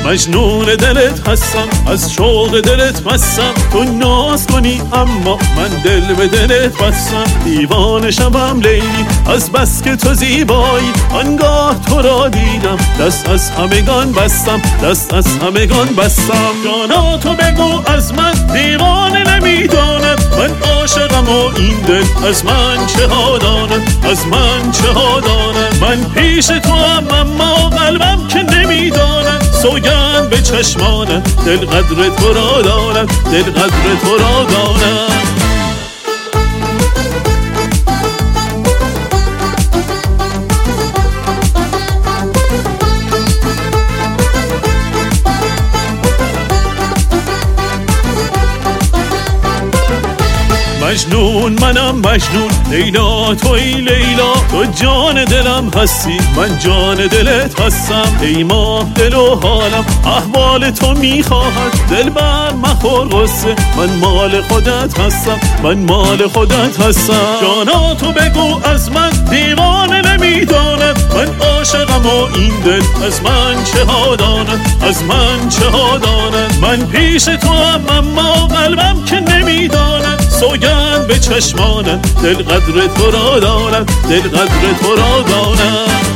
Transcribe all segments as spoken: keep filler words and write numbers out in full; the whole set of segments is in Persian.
مجنون دلت هستم، از شوق دلت مستم. تو ناز کنی اما من دل به دلت بستم. دیوانه شبم لیلی از بس که تو زیبایی، آنگاه تو را دیدم دست از همگان بستم، دست از همگان بستم. جانا تو بگو از من دیوانه نمیداند، من عاشقم و این دل از من چه ها داند، از من چه ها داند. من پیش تو هم اما قلبم که نمیداند، سوگند به چشمانت دل قدر تو را داند، دل قدر تو را داند. مجنون منم مجنون، لیلا توی لیلا، تو جان دلم هستی، من جان دلت هستم. ای ماه دل و حالم احوال تو میخواهد، دل بر مخور غصه، من مال خودت هستم، من مال خودت هستم. جانا تو بگو از من دیوانه نمیداند، من عاشقم و این دل از من چه ها داند، از من چه ها داند. من پیش تو هم اما قلبم که نمیداند، سوگند به چشمانت دل قدر تو را داند، دل قدر تو را داند.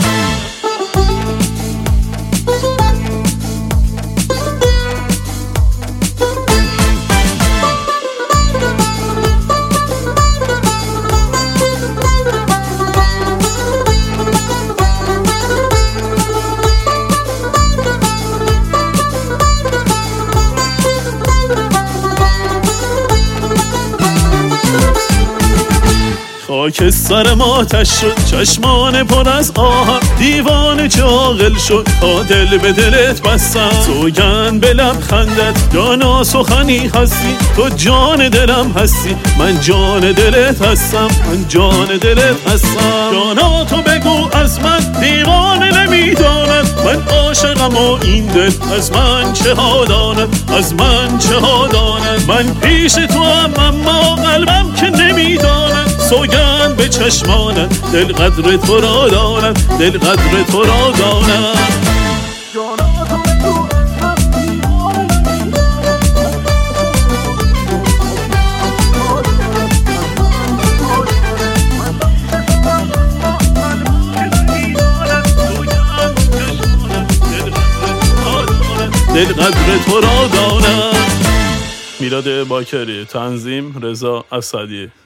خاک سرم آتش شد، چشمان پر از آهم، دیوانه جاغل شد تا دل به دلت بستم. سوگند به لبخندت جانا سخنی هستی، تو جان دلم هستی، من جان دلت هستم، من جان دلت هستم. جانا تو بگو از من دیوانه نمیداند، من عاشقم و این دل از من چه ها داند، از من چه ها داند. من پیش تو هم اما قلبم که نمیداند، سوگند به چشمانت دل قدر تو را داند، دل قدر تو را داند. دل قدر تو را داند. میلاد باکری، تنظیم رضا اسدی.